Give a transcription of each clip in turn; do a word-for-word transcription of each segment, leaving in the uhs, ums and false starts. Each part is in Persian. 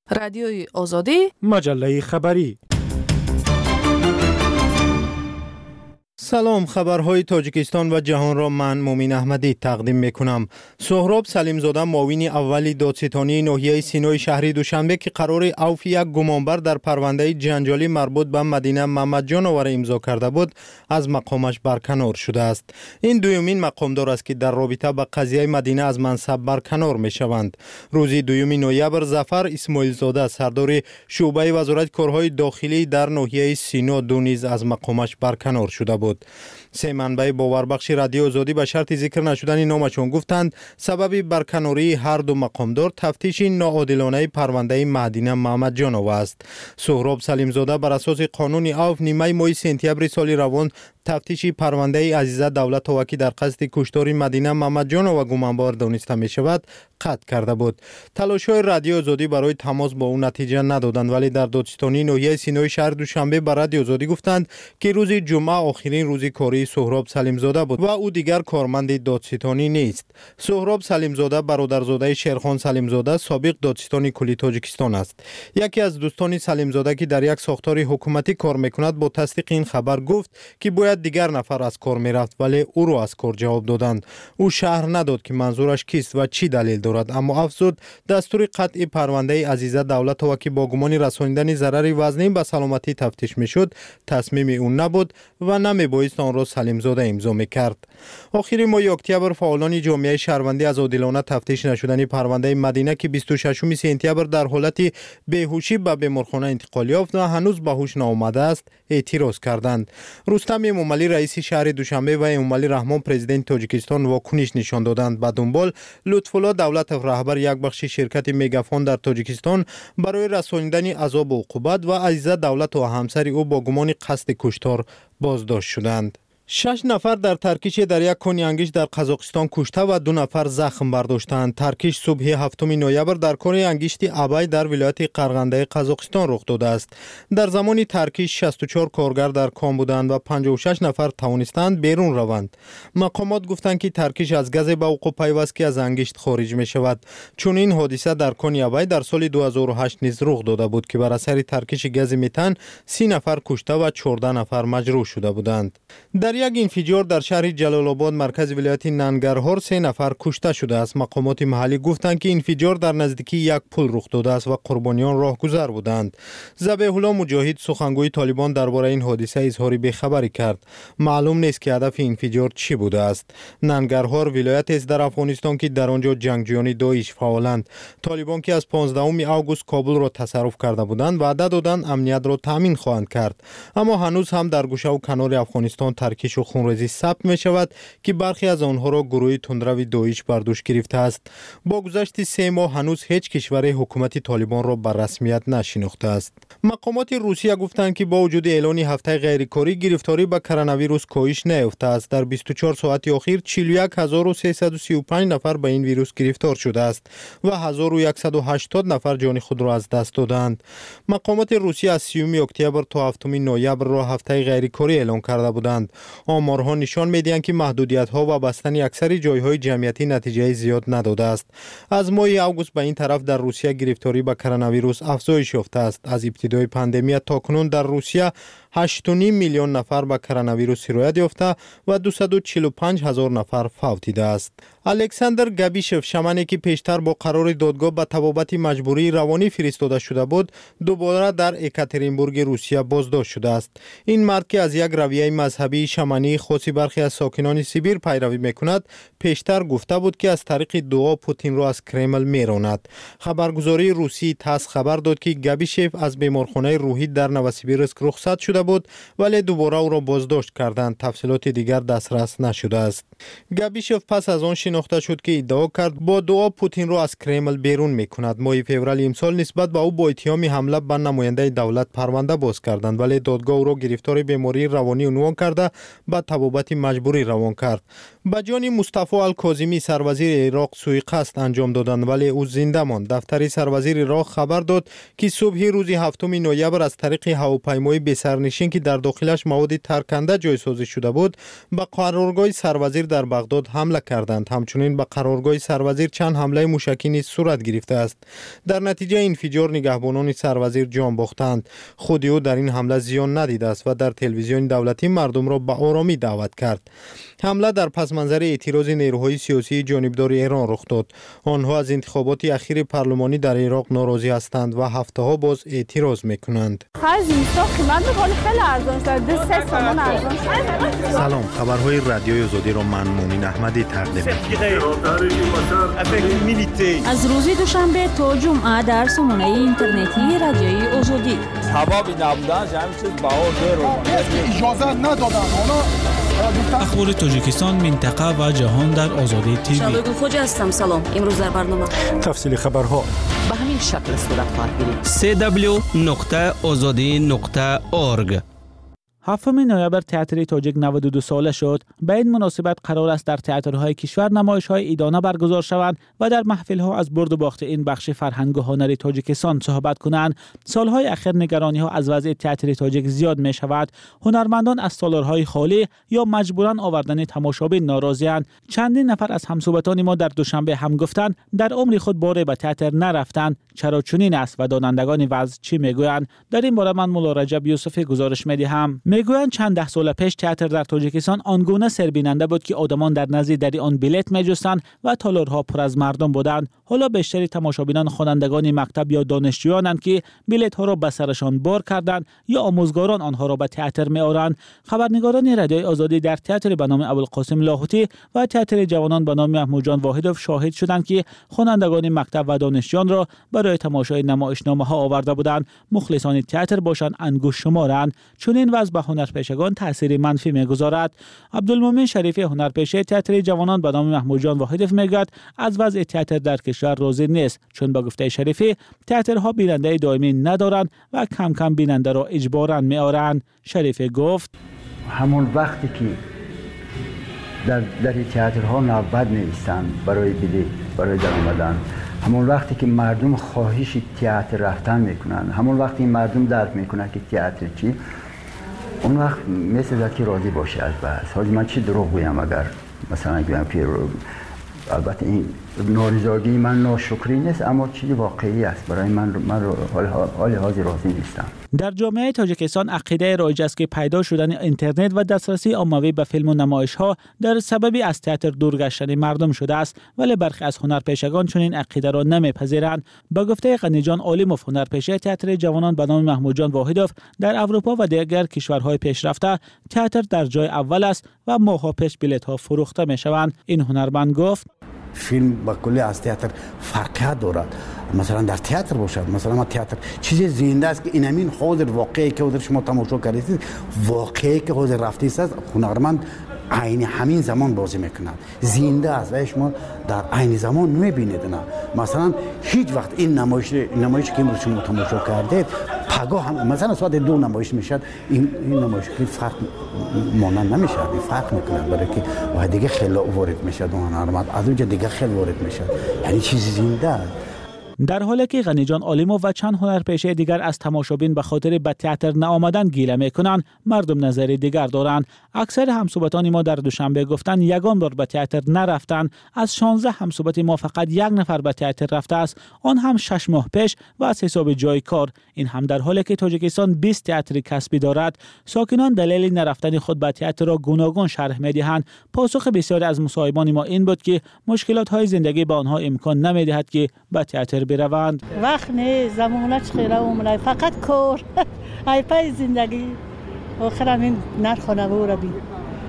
رادیوی آزادی، مجله خبری. سلام، خبرهای تاجیکستان و جهان را من مومین احمدی تقدیم میکنم. سهراب سلیمزاده معاون اول دادستانی ناحیه سینای شهری دوشنبه که قرار عفو یک گمانبر در پرونده جنجالی مربوط به مدینه محمد جانور امضا کرده بود از مقامش برکنار شده است. این دومین مقامدار است که در رابطه با قضیه مدینه از منصب برکنار میشوند. روز دوم نوامبر ظفر اسماعیل زاده سردار شعبه وزارت کارهای داخلی در ناحیه سینا دو نیز از مقامش برکنار شده بود. سه منبع باوربخش رادیو آزادی به شرط ذکر نشدن نامشان گفتند سبب برکناری هر دو مقامدار تفتیش ناعادلانه پرونده مدینه محمد جانور است. سهراب سلیمزاده بر اساس قانون عفو نیمه ماه سپتامبر سال روان تفتیش پرونده عزیزه دولت واکی در قصد کشتار مدینه محمد جانور گمانبار دانسته می شود قطع کرده بود. تلاش‌های رادیو آزادی برای تماس با او نتیجه ندادند، ولی در دادستانی ناحیه سینای شهر دوشنبه به رادیو آزادی گفتند که روز جمعه آخرین روز کاری سهراب سلیمزاده بود و او دیگر کارمند دادستانی نیست. سهراب سلیمزاده برادرزاده شیرخان سلیمزاده سابق دادستانی کلی تاجیکستان است. یکی از دوستان سلیمزاده که در یک ساختار حکومتی کار میکند با تصدیق این خبر گفت که باید دیگر نفر از کار میرفت، ولی او را از کار جواب دادند. او شرح نداد که منظورش کیست و چی دلیل دارد، اما افزود دستور قطع پرونده عزیزه دولت واکی با گمان رسانیدن ضرر وزنی به سلامتی تفتیش میشد تصمیم او نبود و نمیبایست آن را سلیمزاده امضا میکرد. آخر ماه اکتبر فعالان جامعه شهروندی از عادلانه تفتیش نشدن پرونده مدینه که بیست و ششم سپتامبر در حالت بیهوشی به بیمارخانه انتقال یافت و هنوز به هوش ناآمده است اعتراض کردند. رستم امامعلی رئیس شهر دوشنبه و امامعلی رحمان پرزیدنت تاجیکستان واکنش نشان دادند. به دنبال لطف‌الله دولت رهبر یک بخش شرکت میگافون در تاجیکستان برای رسانیدن عذاب و عقوبت و عزیزه دولت و همسر او با گمان قصد کشتار بازداشت شدند. شش نفر در ترکیش در یک کنیانگیش در قزاقستان کشته و دو نفر زخم برداشتند. ترکیش صبح هفتم نوامبر در کنیانگیشت ابای در ولایت قرغنده قزاقستان رخ داده است. در زمان ترکیش شصت و چهار کارگر در کام بودند و پنجاه و شش نفر توانستند بیرون روند. مقامات گفتند که ترکیش از گز به وقوع پیوست که از انگشت خارج می شود. چون این حادثه در کنی ابای در سال دو هزار و هشت نیز رخ داده بود که بر اثر ترکیش گز متن سی نفر کشته و چهارده نفر مجروح شده بودند. در یک انفجار در شهر جلال آباد مرکز ولایت ننگرهار سه نفر کشته شده است. مقامات محلی گفتند که انفجار در نزدیکی یک پل رخ داده است و قربانیان راهگذر بودند. ذبیح الله مجاهد سخنگوی طالبان درباره این حادثه اظهار بی‌خبری کرد. معلوم نیست که هدف انفجار چی بوده است. ننگرهار ولایت است در افغانستان که در آنجا جنگجویان داعش فعالند. طالبان که از پانزدهم آگوست کابل را تصرف کرده بودند وعده دادند امنیت را تامین خواهند کرد، اما هنوز هم در گوشه و کنار افغانستان ترکیش و خونریزی ثبت می شود که برخی از آنها را گروه تندرو داعش بر دوش گرفته است. با گذشت سه ماه هنوز هیچ کشور حکومت طالبان را بر رسمیت نشناخته است. مقامات روسیه گفتند که با وجود اعلان هفته غیرکاری گرفتاری به کرونا ویروس کاهش نیافته است. در بیست و چهار ساعت اخیر چهل و یک هزار و سیصد و سی و پنج نفر به این ویروس گرفتار شده است و هزار و صد و هشتاد نفر جان خود را از دست دادند. مقامات روسیه از سیوم اکتبر تا هفتم نوامبر را هفته غیرکاری اعلان کرده بودند. آمارها نشان می‌دهند که محدودیت‌ها و بستن اکثر جای‌های جمعیتی نتیجه زیاد نداده است. از ماه آگوست به این طرف در روسیه گرفتاری به کرونا ویروس افزایش یافته است. از ابتدای پاندمی تا کنون در روسیه هشت و نیم میلیون نفر به کرونا ویروس سرایت یافته و دویست و چهل و پنج هزار نفر فوت دیده است. الکساندر گابیشف شمنی که پیشتر با قرار دادگاه به طبابت مجبوری روانی فرستاده شده بود دوباره در اکاترینبورگ روسیه بازداشت شده است. این مرد که از یک رویه مذهبی شمنی خاصی برخی از ساکنان سیبیر پیروی میکند پیشتر گفته بود که از طریق دعا پوتین را از کرمل میراند. خبرگزاری روسی تاس خبر داد که گابیشف از بیمارخانه روحی در نوسیبیرسک رخصت شده بود ولی دوباره او را بازداشت کردند. تفصیلات دیگر دسترس نشده است. گابیشف پس از آن شناخته شد که ادعا کرد با دعا پوتین را از کرمل بیرون میکند. ماه فوریه امسال نسبت به او با اتهام حمله به نماینده دولت پرونده باز کردند، ولی دادگاه او را گرفتار بیماری روانی عنوان کرده به طبابت مجبوری روان کرد. به جان مصطفی الکاظمی سروزیر عراق سوءقصد انجام دادند ولی او زنده ماند. دفتر سروزیر عراق خبر داد که صبح روز هفتم نوامبر از طریق هواپیمای بی سرنشین که در داخلش مواد ترکنده جایسازی شده بود به قرارگاه سروزیر در بغداد حمله کردند. همچنین به قرارگاه سروزیر چند حمله موشکی نیز صورت گرفته است. در نتیجه انفجار نگهبانان سروزیر جان باختند. خود او در این حمله زیان ندیده است و در تلویزیون دولتی مردم را به آرامی دعوت کرد. حمله در پس منظر اعتراض نیروهای سیاسی جانبدار ایران رخ داد. آنها از انتخابات اخیر پارلمانی در عراق ناراضی هستند و هفته ها باز اعتراض میکنند. سلام، خبرهای رادیوی آزادی را من مومین احمدی تقدیم می‌کنم. از روز دوشنبه تا جمعه در سامانه اینترنتی رادیوی آزادی. حبابی نبودن جمعی چیز باور دارو. اجازه ندادن. اخبار تاجیکستان، منطقه و جهان در آزادی تیوی. شبگون خوجا هستم. سلام. امروز در برنامه تفصیل خبرها به همین شکل صورت خواهد گرفت. سی دبلیو نقطه آزادی نقطه اورگ. هفتم نوامبر تئاتر تاجیک نود و دو ساله شد. به این مناسبت قرار است در تئاترهای کشور نمایش‌های عیدانه برگزار شوند و در محفل‌ها از برد و باخت این بخش فرهنگ و هنر تاجیکستان صحبت کنند. سالهای اخیر نگرانی‌ها از وضع تئاتر تاجیک زیاد می‌شود. هنرمندان از تالارهای خالی یا مجبوراً آوردن تماشابین ناراضی‌اند. چندین نفر از همسوبتان ما در دوشنبه هم گفتند در عمر خود باره به تئاتر نرفتند. چرا چنین است و دانندگان وضع چی میگویند؟ در این باره من مولا رجب یوسفی گزارش می‌دهم. میگویند چند ده سال پیش تئاتر در تاجیکستان آنگونه سربیننده بود که آدمان در نزد در آن بلیت می‌جستند و تالارها پر از مردم بودند. حالا بیشتر تماشابینان خوانندگان مکتب یا دانشجویانند که بلیت‌ها را به سرشان بار کردند یا آموزگاران آنها را به تئاتر می‌آورند. خبرنگاران رادیوی آزادی در تئاتر به نام ابوالقاسم لاهوتی و تئاتر جوانان به نام محمود جان واحدوف شاهد شدند که خوانندگان مکتب و دانشجویان را برای تماشای نمایشنامه‌ها آورده بودند. مخلصان تئاتر باشند انگشت شمارند. چون این وضع به هنرپیشگان تأثیر منفی می‌گذارد. عبدالمومن شریفی هنرپیشه تئاتر جوانان به نام محمود جان واحدوف میگوید از وضع تئاتر در کشور راضی نیست، چون با گفته شریفی تئاترها بیننده دائمی ندارند و کم کم بیننده را اجباراً می‌آورند. شریفی گفت همون وقتی که در در تئاترها نوبت نیستند برای بلیط برای در آمدن، همون وقتی که مردم خواهش تئاتر رفتن میکنن، همون وقتی مردم درک میکنن که تئاتر چی، اون وقت مثل که راضی باشه از بحث. حالا من چی دروغ بگم اگر مثلا بگم که البته این نارضایتی من ناشکری نیست، اما چیزی واقعی است برای من. من حال حاضر راضی نیستم. در جامعه تاجیکستان عقیده رایج است که پیدا شدن اینترنت و دسترسی عمومی به فیلم و نمایش‌ها در سببی از تئاتر دور گشتن مردم شده است، ولی برخی از هنرپیشگان چنین عقیده را نمی‌پذیرند. با گفته غنی جان عالیموف هنرپیشه تئاتر جوانان به نام محمود جان واحدوف، در اروپا و دیگر کشورهای پیشرفته تئاتر در جای اول است و ماه‌ها پیش بلیط‌ها فروخته می‌شوند. این هنرمند گفت فیلم با کلی از تئاتر فرقیت دارد. مثلا در تئاتر باشد، مثلا ما تئاتر چیزی زنده است که این همین حاضر واقعی که حاضر شما تماشا کردید، واقعی که حاضر رفتید است، هنرمند عین همین زمان بازی میکند، زنده است و شما در عین زمان میبینید. نه مثلا هیچ وقت این نمایش نمایشی که امروز شما تماشا کردید پگاه هم مثلا ساعت دو نمایش میشد، این این نمایش که فرق مانند نمیشه، فرق میکنه، برای که و دیگه خیلی وارد میشد اون هنرمند از اونجا دیگه خیلی وارد میشد، یعنی چیزی زنده است. در حالی که غنی جان عالیموف و چند هنرپیشه دیگر از تماشابین به خاطر به تئاتر نآمدن گیله میکنند، مردم نظر دیگر دارند. اکثر همسوبتان ما در دوشنبه گفتند یگان بار به تئاتر نرفتند. از شانزده همسوبت ما فقط یک نفر به تئاتر رفته است، آن هم شش ماه پیش و از حساب جای کار. این هم در حالی که تاجیکستان بیست تئاتر کسبی دارد. ساکنان دلیل نرفتن خود به تئاتر را گوناگون شرح میدهند. پاسخ بسیاری از مصاحبان ما این بود که مشکلات های زندگی به آنها امکان نمیدهد که به تئاتر بروند. وقت نه زمانه چخیره اومده فقط کار ای پای زندگی آخرم این نرخانه بورا بی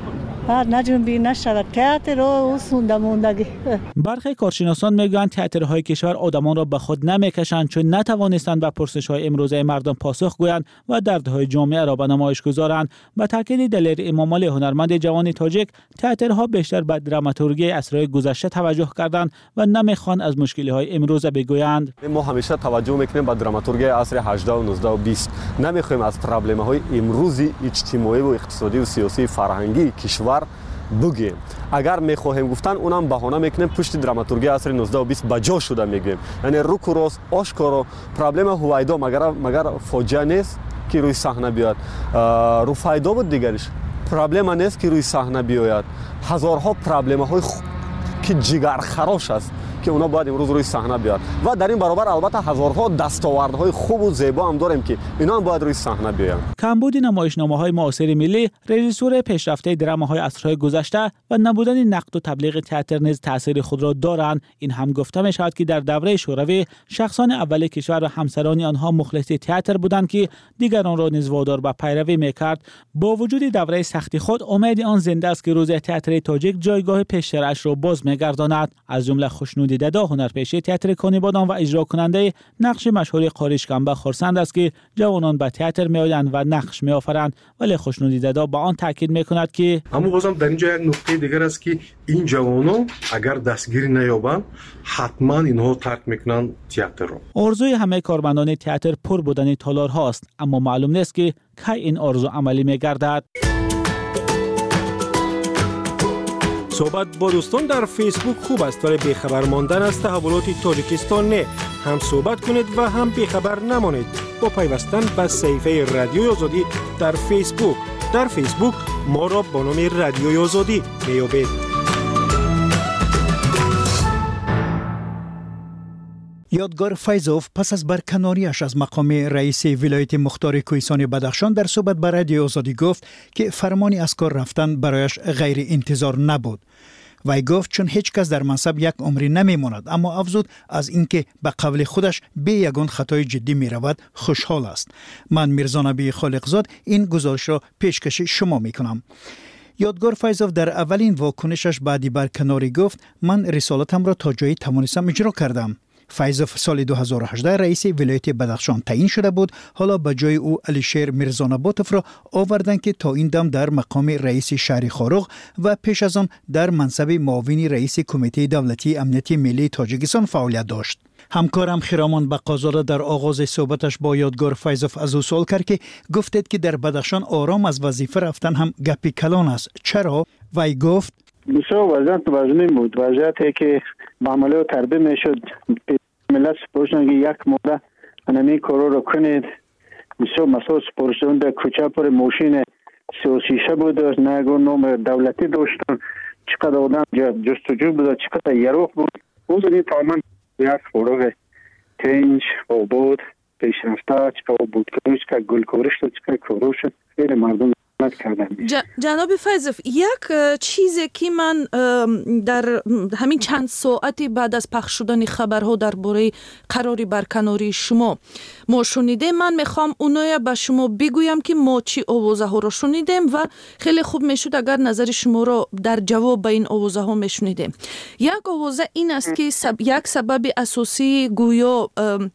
بعد نجنبی نشود تئاتر رو سونده موندگی. برخی کارشناسان میگویند تئاترهای کشور آدمان را به خود نمیکشند، چون نتوانستند به پرسش‌های امروزه مردم پاسخ گویند و دردهای جامعه را به نمایش گذارند. به تاکید دلیر امام علی هنرمند جوان تاجیک، تئاترها بیشتر به دراماتورگی عصرهای گذشته توجه کردند و نمیخوان از مشکل‌های امروزه بگویند. ما همیشه توجه میکنیم به دراماتورگی عصر هجده و نوزده و بیست. نمیخوایم از پرابلم‌های امروزی اجتماعی و اقتصادی و سیاسی فرهنگی کشور بگیم. اگر میخواهیم گفتن اونم بهانه میکنیم پشت دراماتورگی عصر نوزده و بیست بجا شده میگیم، یعنی رو کراس آشکارا پرابلم هویدا مگر مگر فاجعه نیست که روی صحنه بیاد، رو فایدا بود دیگرش پرابلم نیست که روی صحنه بیاید. هزارها پرابلم های که جگرخراش است که اونا باید امروز روی صحنه بیاد و در این برابر البته هزارها دستاوردهای خوب و زیبا هم داریم که اینا هم باید روی صحنه بیان. کمبود نمایشنامه‌های معاصر ملی، رژیسور پیشرفته دراماهای عصرهای گذشته و نبودن نقد و تبلیغ تئاتر نیز تاثیر خود را دارند. این هم گفته می شود که در دوره شوروی شخصان اول کشور و همسران آنها مخلص تئاتر بودند که دیگران را نیز وادار به پیروی میکرد. با وجود دوره سختی خود امید آن زنده است که روز تئاتر تاجیک جایگاه پیشترش را باز میگرداند. از جمله خوشنود ددا هنرپیشه تئاتر کانیبادان و اجرا کننده نقش مشهور قاری شکمبه خرسند است که جوانان به تئاتر میآیند و نقش میآفرند، ولی خوشنود ددا با آن تاکید میکند که اما بازم در اینجا یک نکته دیگر است که این جوانان اگر دستگیری نیابند حتما اینها ترک میکنند تئاتر را. آرزوی همه کارمندان تئاتر پر بودن تالار هاست، اما معلوم نیست که کی این آرزو عملی میگردد. صحبت با دوستان در فیسبوک خوب است، ولی بیخبر ماندن از تحولات تاجیکستان نه. هم صحبت کنید و هم بیخبر نمانید با پیوستن به صفحه رادیوی آزادی در فیسبوک. در فیسبوک ما را با نام رادیوی آزادی میابید. یادگار فیضوف پس از برکناریش از مقام رئیس ولایت مختار کوهستان بدخشان در صحبت با رادیو آزادی گفت که فرمانی از کار رفتن برایش غیر انتظار نبود. وی گفت چون هیچ کس در منصب یک عمری نمیماند، اما افزود از اینکه به قول خودش به یگان خطای جدی می رود خوشحال است. من میرزا نبی خالقزاد این گزارش را پیشکش شما می کنم. یادگار فیضوف در اولین واکنشش بعدی برکناری گفت من رسالتم را تا جایی توانستم اجرا کردم. فیضوف سال دو هزار و هجده رئیس ولایت بدخشان تعیین شده بود. حالا به جای او علیشیر میرزانباتوف را آوردند که تا این دم در مقام رئیس شهر خاروغ و پیش از آن در منصب معاون رئیس کمیته دولتی امنیتی ملی تاجیکستان فعالیت داشت. همکارم خرامان بقازاده در آغاز صحبتش با یادگار فیضوف از او سوال کرد که گفتید که در بدخشان آرام از وظیفه رفتن هم گپی کلان است، چرا؟ وی گفت بسیار وضعیت وضعی بود، وضعیتی که معامله و تربیه میشد ملت سپرشن که یک موده انمی کارو رو کنید. بسیار مسئول سپرشن در کوچه پر موشین سیاسیشه بود، نگو نام دولتی داشتن، چقدر آدم جستجو بود، چقدر یروخ بود. او زنی تماما یک فروغ تنج و بود پیشرفته، چقدر بود کنوش که گل کورش تو چقدر کروش خیلی مردم جناب فیضوف، یک چیزی که من در همین چند ساعتی بعد از پخش شدن خبرها درباره قراری برکناری شما ما شنیدیم، من میخوام اونایی به شما بگویم که ما چی آوازه ها رو شنیدیم و خیلی خوب میشد اگر نظر شما رو در جواب به این آوازه ها میشنیدیم. یک آوازه این است که سب... یک سبب اساسی گویا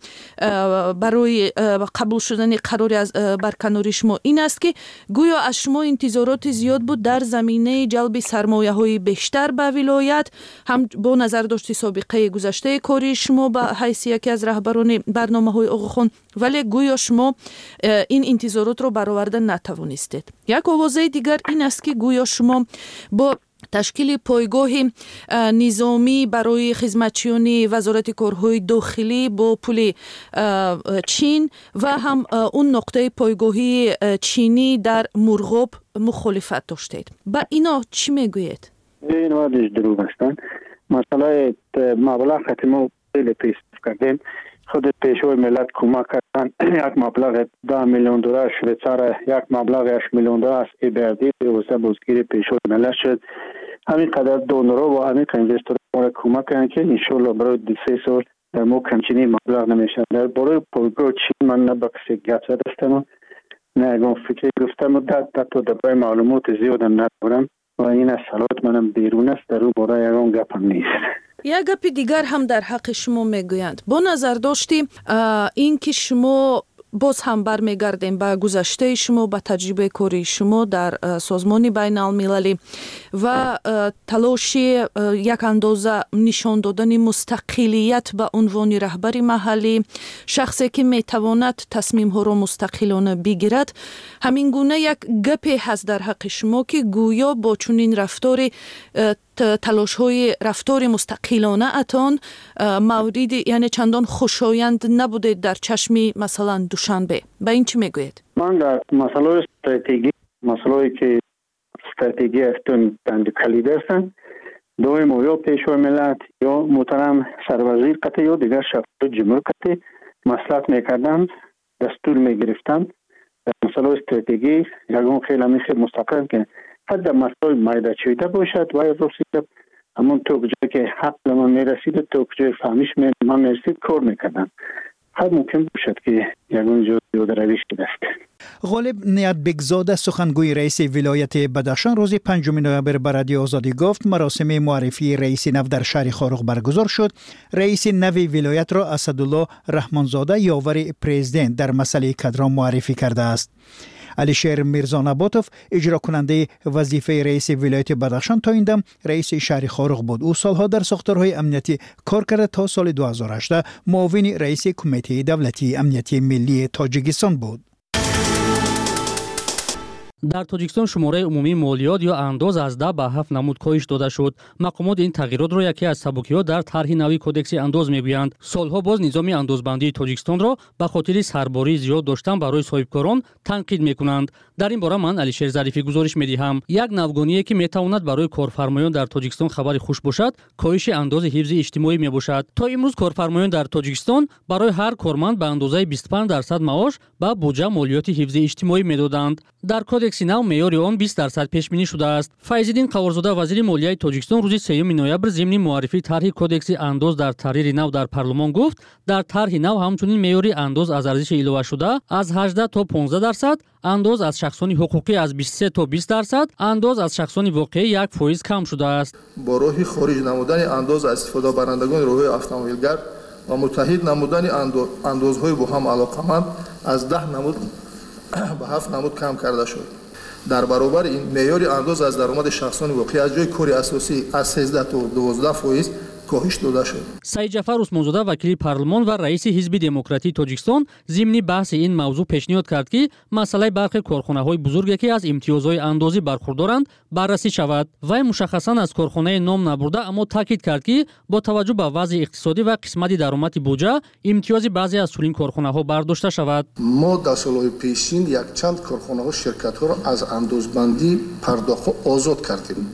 برای قبول شدن قراری از برکناری شما این است که گویا از شما انتظارات زیاد بود در زمینه جلب سرمایه های بیشتر به ولایت، هم با نظر داشتی سابقه گذشته کاری شما به حیث یکی از رهبران برنامه های آقاخوان، ولی گویا شما این انتظارات رو برآورده نتوانستید. یک آوازه دیگر این است که گویا شما با تشکیل پایگاه نظامی برای خدمتچیان وزارت کارهای داخلی با پل چین و هم اون نقطه پایگاهی چینی در مرغاب مخالفت داشتید. با اینا چی میگویید؟ این وادش دروغ هستند. مسئله مبلغ خاتمه خیلی پیش کردیم. خود پیشوای ملت کمک کردن. یک مبلغ ده میلیون دلار شویچار، یک مبلغ هشت میلیون دلار ای بردی واسه بازگیری پیشوای ملت شد. همین قدر دونرها و همین اینوسترها کمک کردن که ان شاء الله برای دو سه سال در مو کمچینی مبلغ نمیشه. در برای پایگاه چین من نه بکسی گپ زدم، نه اگه فکر گفتم در تا در معلومات زیاد ندارم و این از صلاحیت منم بیرون است، در او برای اون گپم نیست. یک گپ دیگر هم در حق شما میگویند. با نظر داشتیم این که شما باز هم برمیگردیم به گذشته شما، به تجربه کاری شما در سازمان بین المللی و تلاش یک اندازه نشان دادن مستقلیت به عنوان رهبر محلی، شخصی که میتواند تصمیم ها را مستقلانه بگیرد. همین گونه یک گپی هست در حق شما که گویا با چنین رفتار تلاش های رفتار مستقلانه اتان موردی یعنی چندان خوشایند نبوده در چشم مثلا دوشنبه. با این چی میگوید؟ من در مسئله استراتژی مسئله که استراتژی هستن بند کلید هستن دویم یا پیشوای ملت یا محترم سروزیر قطعی یا دیگر شفاف جمهور قطعی مصلحت میکردند، دستور میگرفتند در مسئله استراتژی یکون خیلی میخیر مستقل که حد مسئله مایده چویده باشد و رسید همون تو کجایی که حق ما میرسید تو کجای فهمیش ما میرسید کار میکردن. حد ممکن باشد که یکون جوده رویش دست. غالب نیت بگزاده سخنگوی رئیس ولایت بدخشان روز پنجم نوامبر به رادیو آزادی گفت مراسم معرفی رئیس نو در شهر خارق برگزار شد. رئیس نو ولایت را اسدالله رحمانزاده یاور پرزیدنت در مسئله کادر معرفی کرده است. علیشیر میرزا نباتوف اجرا کننده وظیفه رئیس ولایت بدخشان تا این دم رئیس شهر خارق بود. او سالها در ساختارهای امنیتی کار کرده تا سال دو هزار و هجده معاون رئیس کمیته دولتی امنیتی ملی تاجیکستان بود. در تاجیکستان شماره عمومی مالیات یا انداز از ده به هفت نمود کاهش داده شد. مقامات این تغییرات را یکی از سبکی‌ها در طرح نوی کدکس انداز میگویند. سالها باز نظام اندازبندی تاجیکستان را به خاطر سرباری زیاد داشتن برای صاحبکاران تنقید میکنند. در این باره من علیشیر ظریفی گزارش میدهم. یک نوگانیه که میتواند برای کارفرمایان در تاجیکستان خبری خوش باشد، کاهش انداز حفظ اجتماعی میباشد. تا امروز کارفرمایان در تاجیکستان برای هر کارمند به اندازه بیست و پنج درصد معاش به بودجه مالیات حفظ اجتماعی میدادند. در کدکس نو معیار آن بیست درصد پیش بینی شده است. فیض‌الدین قوارزاده وزیر مالیه تاجیکستان روز سوم نوامبر ضمن معرفی طرح کدکس انداز در تحریر نو در پارلمان گفت در طرح نو همچنین معیار انداز از ارزش الوه شده از هجده تا پانزده درصد، انداز از شخصان حقوقی از بیست و سه تا بیست درصد، انداز از شخصان واقعی یک فایز کم شده است. با راه خارج نمودن انداز از استفاده برندگان راه‌های اتومبیلگر و متحد نمودن اندازهای با هم علاقمند از ده نمود به هفت نمود کم کرده شد. در برابر این معیار انداز از درآمد شخصان واقعی از جای کار اساسی از سیزده تا دوازده فایز کاهش داده شد. سعید جعفر عثمانزاده وکیل پارلمان و رئیس حزب دموکراتی تاجیکستان ضمن بحث این موضوع پیشنهاد کرد که مسئله برخی کارخانه‌های بزرگی که از امتیازهای اندازی برخوردارند بررسی شود. وی مشخصاً از کارخانه نام نبرده اما تاکید کرد که با توجه به وضع اقتصادی و قسمت درآمد بودجه امتیاز بعضی از چنین کارخانه‌ها برداشته شود. ما در سال‌های پیشین یک چند کارخانه و شرکت‌ها را از اندازبندی پرداخت آزاد کردیم.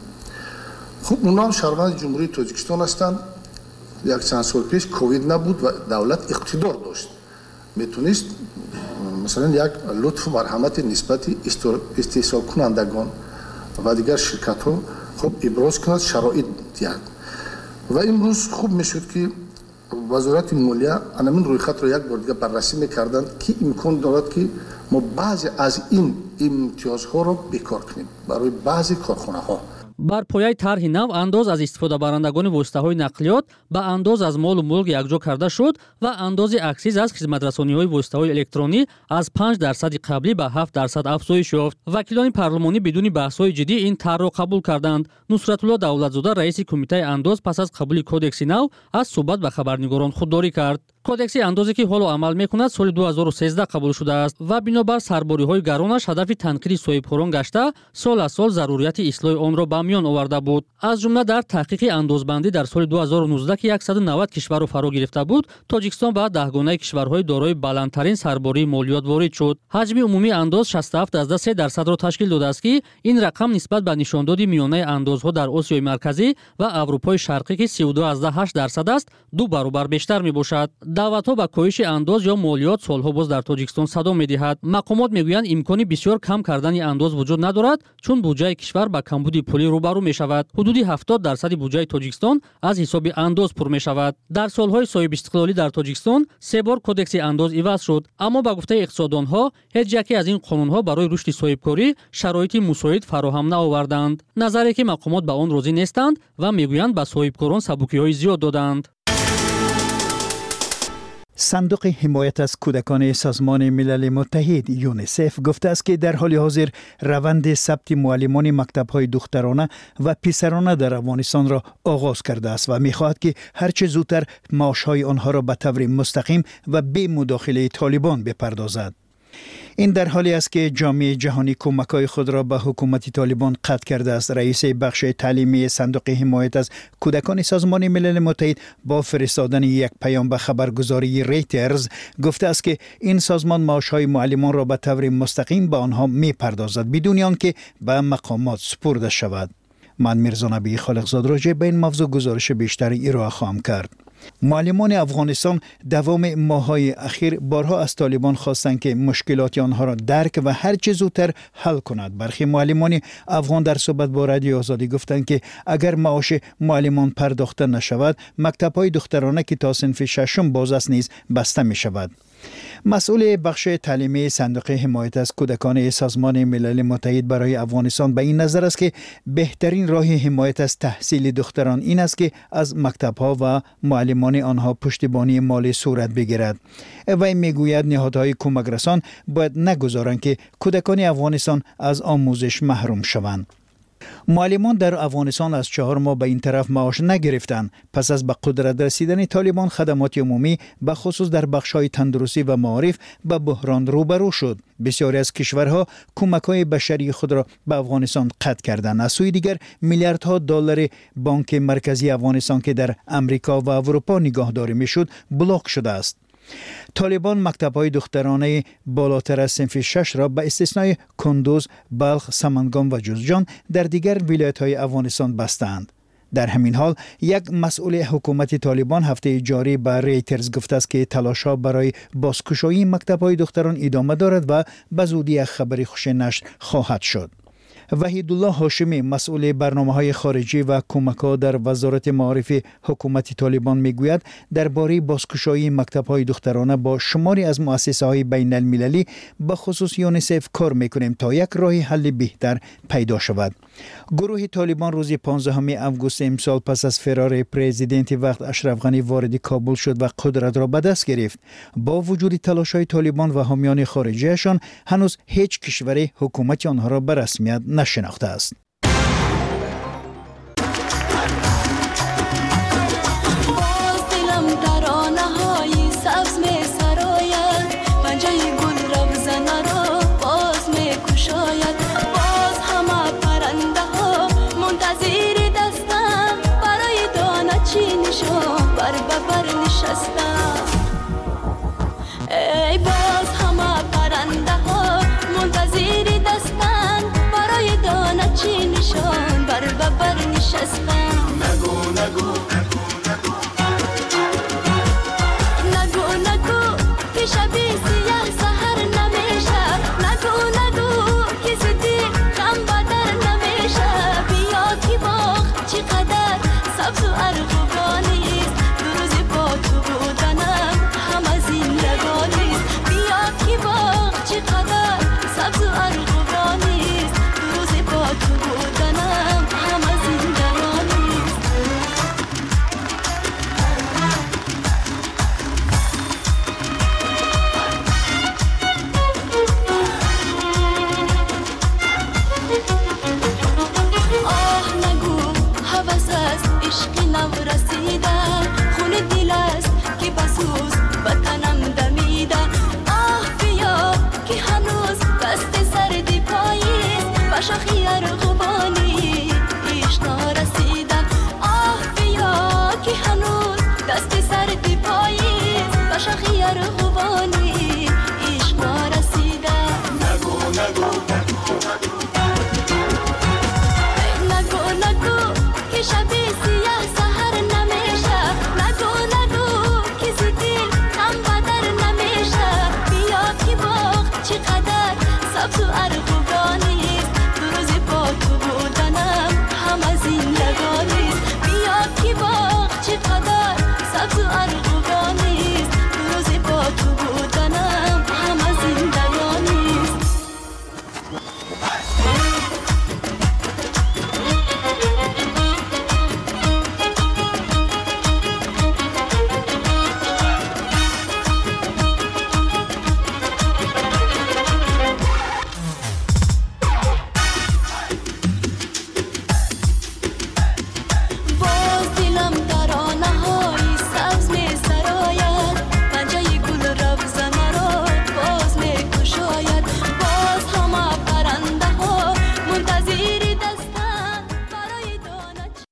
خب اونا هم شهروند جمهوری تاجیکستان هستند. یک چند سال پیش کووید نبود و دولت اقتدار داشت، میتونست مثلا یک لطف و مرحمت نسبت استحصال کنندگان و دیگر شرکت ها خب ابراز کند، شرایط دید و امروز خوب میشد که وزارت مالیه همین روی خط را یک بار دیگه بررسی میکردند که امکان دارد که ما بعضی از این امتیازها را بیکار کنیم برای بعضی کارخانه ها. بر پایه طرح نو انداز از استفاده برندگان واسطه‌های نقلیات به انداز از مال و ملک یکجا کرده شد و انداز اکسیز از خدمت‌رسانی‌های واسطه‌های الکترونی از پنج درصد قبلی به هفت درصد افزایش یافت. وکیلان پارلمانی بدون بحث‌های جدی این طرح را قبول کردند. نصرت الله دولتزاده رئیس کمیته انداز پس از قبول کدکس نو از صحبت به خبرنگاران خودداری کرد. کدکس اندازی که حال و عمل میکند سال دو هزار و سیزده قبول شده است و بنابر سرباری‌های گرانش هدف تنکری صاحبکاران گشته سال از سال ضروریت اصلاح آن را به میان آورده بود. از جمله در تحقیق اندازبندی در سال دو هزار و نوزده که صد و نود کشور را فرا گرفته بود، تاجیکستان به دهگانه کشورهای دارای بلندترین سرباری مالیات وارد شد. حجم عمومی انداز شصت و هفت ازده سه درصد را تشکیل داده است که این رقم نسبت به نشانداد میانه اندازها در آسیای مرکزی و اروپای شرقی که سی و دو ازده هشت درصد است دو برابر بیشتر میباشد. دعوت‌ها به کاهش انداز یا مالیات سالها باز در تاجیکستان صدا می‌دهد. مقامات میگویند امکانی بسیار کم کردن انداز وجود ندارد چون بودجه کشور با کمبود پولی روبرو می‌شود. حدود هفتاد درصد بودجه تاجیکستان از حساب انداز پر می‌شود. در سال‌های صاحب استقلالی در تاجیکستان سه بار کدکس انداز عوض شد، اما با گفته اقتصاددان‌ها هیچ یکی از این قانون‌ها برای رشد صاحبکاری شرایط مساعد فراهم نآوردند. نظری که مقامات به آن راضی نیستند و میگویند به صاحبکاران سبکی‌های زیاد دادند. صندوق حمایت از کودکان سازمان ملل متحد یونیسف گفته است که در حال حاضر روند ثبت معلمان مکتب‌های دخترانه و پسرانه در افغانستان را آغاز کرده است و می‌خواهد که هرچه زودتر معاش‌های آنها را به طور مستقیم و بی مداخله طالبان بپردازد. این در حالی است که جامعه جهانی کمک‌های خود را به حکومت طالبان قطع کرده است. رئیس بخش تعلیمی صندوق حمایت از کودکان سازمان ملل متحد با فرستادن یک پیام به خبرگزاری ریترز گفته است که این سازمان معاش‌های معلمان را به طور مستقیم به آنها می‌پردازد بدون آنکه به مقامات سپرده شود. من میرزا نبی خالقزاد راجع به این موضوع گزارش بیشتری ارائه خواهم کرد. معلمان افغانستان دوام ماه‌های اخیر بارها از طالبان خواستند که مشکلات آنها را درک و هر چه زودتر حل کند. برخی معلمان افغان در صحبت با رادیو آزادی گفتند که اگر معاش معلمان پرداخته نشود، مکتب‌های دخترانه که تا صنف ششم باز است نیز بسته می شود. مسئول بخش تعلیمی صندوق حمایت از کودکان سازمان ملل متحد برای افغانستان به این نظر است که بهترین راه حمایت از تحصیل دختران این است که از مکتب‌ها و معلمان آنها پشتیبانی مالی صورت بگیرد. و میگوید نهادهای کمک رسان باید نگذارند که کودکان افغانستان از آموزش محروم شوند. معلمان در افغانستان از چهار ماه به این طرف معاش نگرفتند. پس از به قدرت رسیدن طالبان خدمات عمومی به خصوص در بخش‌های تندرستی و معارف به بحران روبرو شد. بسیاری از کشورها کمک‌های بشری خود را به افغانستان قطع کردند. از سوی دیگر میلیاردها دلار بانک مرکزی افغانستان که در امریکا و اروپا نگهداری میشد بلاک شده است. طالبان مکتب‌های دخترانه بالاتر از صنف شش را به استثنای کندوز، بلخ، سمنگان و جوزجان در دیگر ولایت‌های افغانستان بستند. در همین حال یک مسئول حکومت طالبان هفته جاری به ریترز گفته است که تلاش‌ها برای بازگشایی مکتب‌های دختران ادامه دارد و به زودی خبری خوش نشر خواهد شد. وحیدالله هاشمی مسئول برنامه‌های خارجی و کمک‌ها در وزارت معارف حکومت طالبان میگوید درباره بازگشایی مکتب‌های دخترانه با شماری از مؤسسه‌های بین‌المللی به خصوص یونیسف کار می‌کنیم تا یک راه حل بهتر پیدا شود. گروه طالبان روز پانزدهم آگوست امسال پس از فرار پرزیدنت وقت اشرف غنی وارد کابل شد و قدرت را به دست گرفت. با وجود تلاش‌های طالبان و حامیان خارجیشان هنوز هیچ کشوری حکومت آنها را به رسمیت نشناخته است. ای باز همه پرنده ها منتظر دستن برای دانه چی نشان بر ببر نشستن. نگو نگو نگو نگو که شبی سیاه سهر نمیشه. نگو نگو که زدی غم بدر نمیشه. بیا که باغ چقدر سبز و ارغوانیست. دو روز با تو بودنم همه زندگانیست. بیا که باغ چقدر سبز و ارغوانیست. دو روز با تو بودنم همه زندگانیست.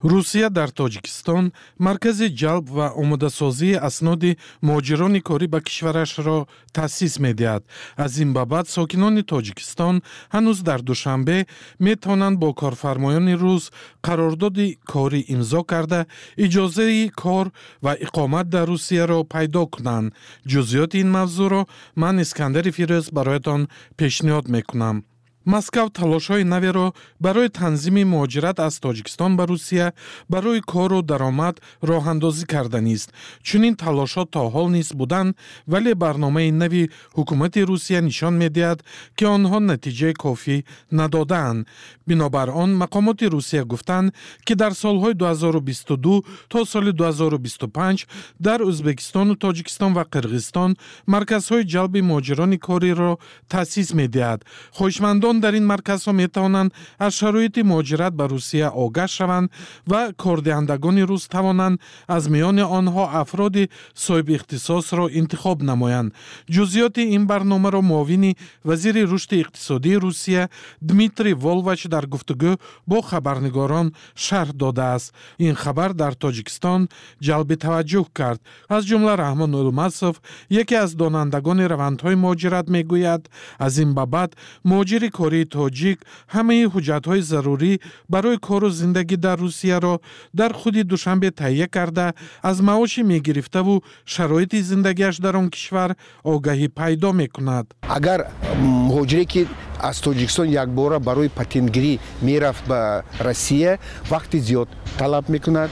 روسیه در تاجیکستان مرکز جلب و آماده‌سازی اسناد مهاجران کاری به کشورش را تأسیس می‌دهد. از این بابت ساکنان تاجیکستان هنوز در دوشنبه می‌توانند با کارفرمایان روس قرارداد کاری امضا کرده اجازه کار و اقامت در روسیه را پیدا کنند. جزئیات این موضوع را من اسکندر فیروز برایتان پیشنهاد می‌کنم. مسکو تلاش‌های نوی را برای تنظیم مهاجرت از تاجیکستان به روسیه برای کار و درآمد راه اندازی کرده است. چنین تلاش‌ها تا حال نیست بودند، ولی برنامه نوی حکومت روسیه نشان می‌دهد که آنها نتیجه کافی ندادند. بنابر آن مقامات روسیه گفتند که در سال‌های دو هزار و بیست و دو تا سال دو هزار و بیست و پنج در ازبکستان و تاجیکستان و قرقیزستان مرکزهای جلب مهاجران کاری را تأسیس می‌دهد. خواهشمندان در این مرکزها می توانند از شرایط مهاجرت به روسیه آگاه شوند و کاردهندگان روس توانند از میان آنها افراد صاحب اختصاص را انتخاب نمایند. جزئیات این برنامه را معاون وزیر رشد اقتصادی روسیه دمیتری والوچ در گفتگو با خبرنگاران شرح داده است. این خبر در تاجیکستان جلب توجه کرد. از جمله رحمان الماسوف، یکی از دانندگان روندهای مهاجرت میگوید از این بابت مهاجر کاری تاجیک همه حجت‌های ضروری برای کار و زندگی در روسیه را در خود دوشنبه تهیه کرده از معاش می‌گرفته و شرایط زندگیش در آن کشور آگاهی پیدا می‌کند. اگر مهاجری که از تاجیکستان یک بار برای پتنتگیری میرفت به روسیه وقت زیاد طلب می‌کند،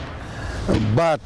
بعد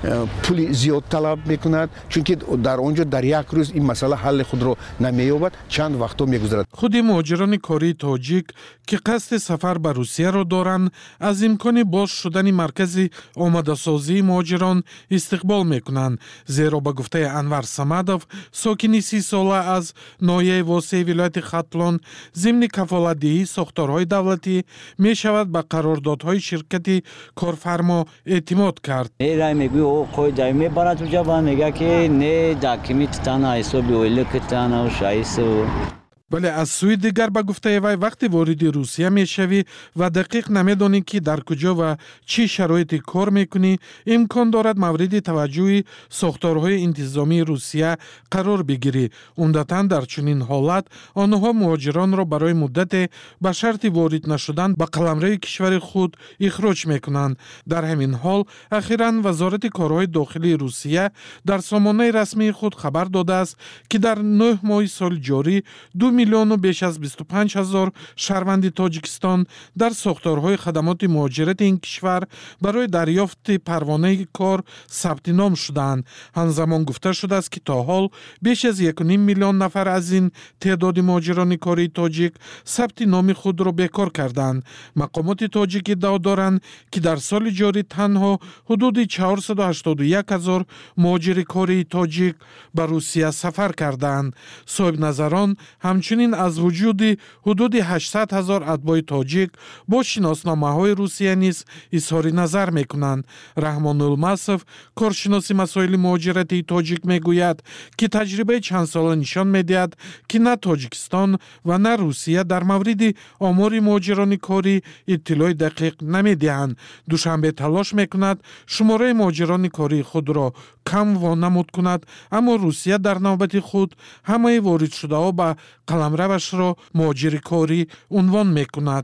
پول زیاد طلب میکند، چون که در آنجا در یک روز این مسئله حل خود را نمییابد، چند وقتا میگذرد. خود مهاجران کاری تاجیک که قصد سفر به روسیه را دارند از امکان باز شدن مرکز آماده سازی مهاجران استقبال میکنند، زیرا به گفته انور صمدов ساکن سی ساله از ناحیه واسع ولایت ختلان ضمن کفالت‌دهی ساختارهای دولتی میشود به قراردادهای شرکت کارفرما اعتماد کرد. رای میگوی او خود جای میبرد اونجا و میگه که نه داکیمیت تانا حسابی ویلک تانا و شایسته. ولی از سوی دیگر به گفته وی وقتی وارد روسیه میشوی و دقیق نمیدانی که در کجا و چی شرایطی کار میکنی، امکان دارد مورد توجه ساختارهای انتظامی روسیه قرار بگیری. عمدتاً در چنین حالت آنها مهاجران را برای مدت به شرط وارد نشدن به قلمرو کشور خود اخراج میکنند. در همین حال اخیراً وزارت کارهای داخلی روسیه در سامانه رسمی خود خبر داده است که در نه ماه سال جاری دو میلیون و بیش از بیست و پنج هزار شهروند تاجیکستان در ساختارهای خدمات مهاجرت این کشور برای دریافت پروانه کار ثبت نام شدند. همزمان گفته شده است که تا حال بیش از یک و نیم میلیون نفر از این تعداد مهاجران کاری تاجیک ثبت نام خود را بیکار کردند. مقامات تاجیک ادعا دارند که در سال جاری تنها حدود چهارصد و هشتاد و یک هزار مهاجر کاری تاجیک به روسیه سفر کردند. صاحب نظران همچنین از وجود حدود هشتصد هزار اتباع تاجیک با شناسنامه‌های روسیه نیز اظهار نظر می‌کنند. رحمان الماسوف، کارشناس مسائل مهاجرتی تاجیک میگوید که تجربه چند ساله نشان می‌دهد که نه تاجیکستان و نه روسیه در مورد آمار مهاجران کاری اطلاع دقیق نمی‌دهند. دوشنبه تلاش می‌کند شماره مهاجران کاری خود را کم وانمود کند، اما روسیه در نوبت خود همه وارد شده‌ها به قلمروش را مهاجر کاری عنوان می‌کند.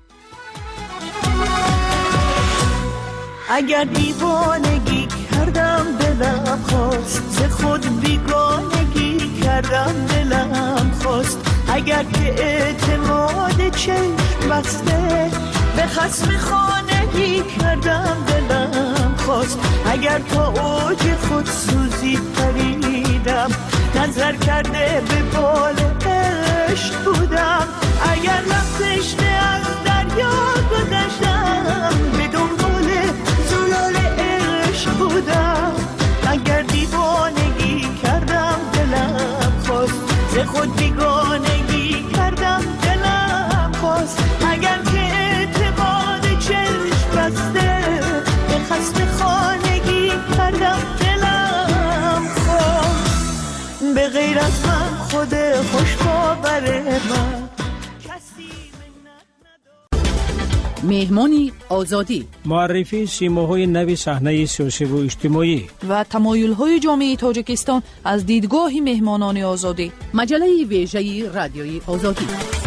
اگر دیوانگی کردم دلم خواست، ز خود بیگانگی کردم دلم خواست. اگر که اعتماد چشم بسته به خصم خانگی کردم دلم خواست. اگر تا اوج خود سوزی پریدم نظر کرده به بال عشق بودم. اگر رفتش از دریا گذشتم به دنبال زلال عشق بودم. اگر دیوانگی کردم دلم خواست، ز خود بیگانگی کردم دلم خواست. اگر که اعتماد چشم بسته به خصم خانگی کردم دلم خواست. به غیر از من خود خوش باور من مهمانی آزادی، معرفی سیماهای نوی صحنه سیاسی و اجتماعی و تمایل‌های جامعه تاجیکستان از دیدگاه مهمانان آزادی. مجله ویژه رادیوی آزادی.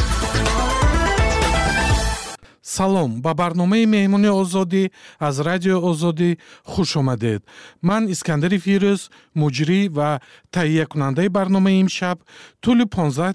салом ба барномаи меҳмони озодӣ аз радиои озодӣ хуш омадед. ман искандари фирӯз муҷрӣ ва таҳиякунандаи барномаи имшаб тӯли понздаҳ